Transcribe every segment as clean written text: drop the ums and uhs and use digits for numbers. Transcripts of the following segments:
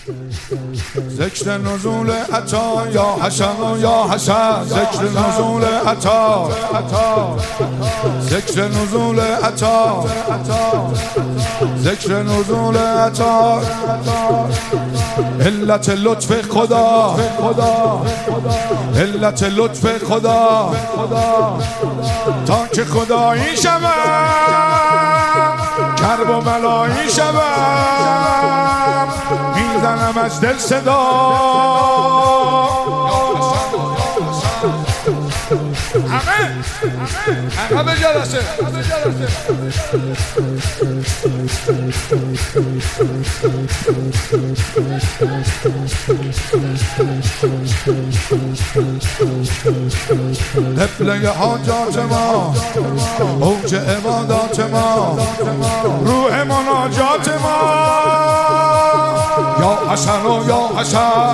ذکر نزول عطا یا حسن و یا حسن، ذکر نزول عطا، ذکر نزول عطا، ذکر نزول عطا، علت لطف خدا، علت لطف خدا، تا که خدایی شوم کرب و بلایی شوم، میزنم از دل صدا همه به جلسه. قبله حاجات ما، اوج عبادات ما، روح مناجات ما، یا حسن و یا حسن.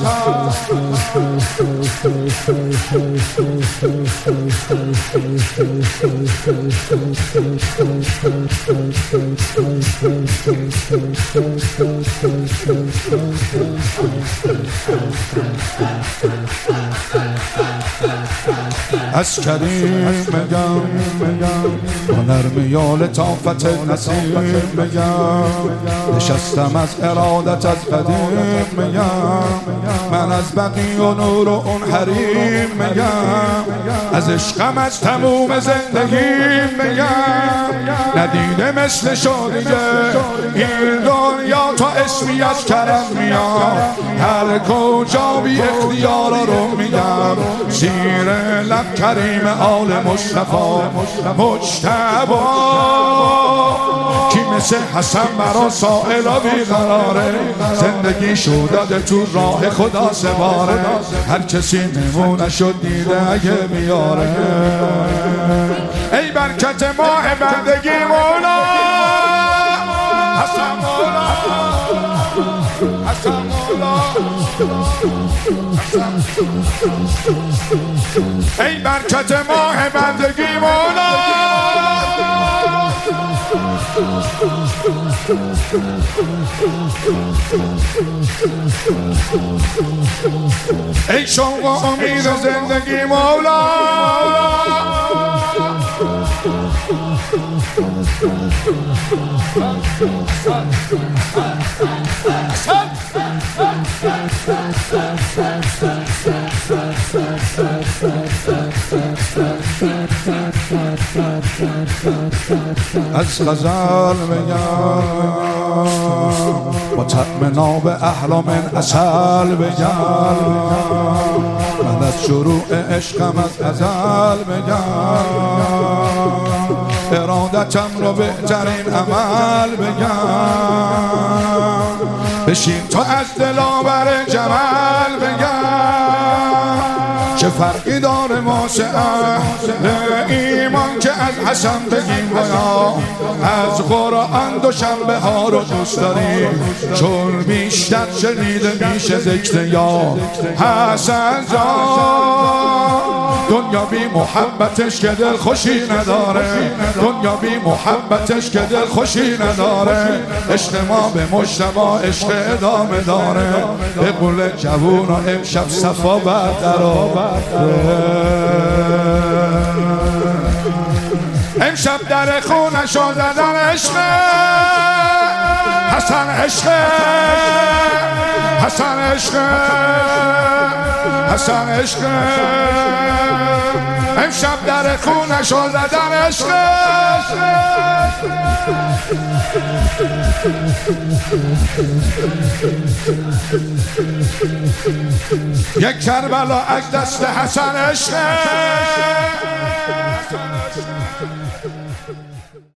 از کریم بگم با نرمی لطافت نسیم بگم، نشستم از ارادت از قدیم بگم، من از بقی و نور و اون حریم بگم، از عشقم از تموم زندگیم بگم، ندیده مثل شادیه این دنیا، تا اسمی از کرم میاد هر کجا بی اختیارا رو میگم، زیر لب کریم آل مصطفی مجتبی، کی مثل حسن برا سائلا بیقراره، زندگی شو داده تو راه خدا سواره، هر کسی نمونه شد دیده اگه بیاره، ای برکت ماه بندگی مولا حسن مولا، حسن مولا، ای برکت ماه بندگی مولا، ای شوق و امید زندگی مولا، از غزل بگم با طعم ناب احلا من عسل بگم، من از شروع عشقم از ازل بگم، ارادتم رو بهترین عمل بگم، بشین تا از دلاور جمال بگم، چه فرقی داره واسه اهل ایمان که از حسن بگیم بایا، از قرآن دوشنبه ها رو دوست داریم، چون بیشتر شنیده میشه ذکر یا حسن جان، دنیا بی محبتش که دل خوشی نداره، دنیا بی محبتش که دل خوشی نداره، عشق ما به مجتبی عشق ادامه داره، به قول جوون و امشب صفا برداره، امشب در خونش رو زدن عشق حسن، عشق حسن، عشق حسن، عشق امشب در خونش رو زدن عشق، یک کربلا از دست حسن عشق.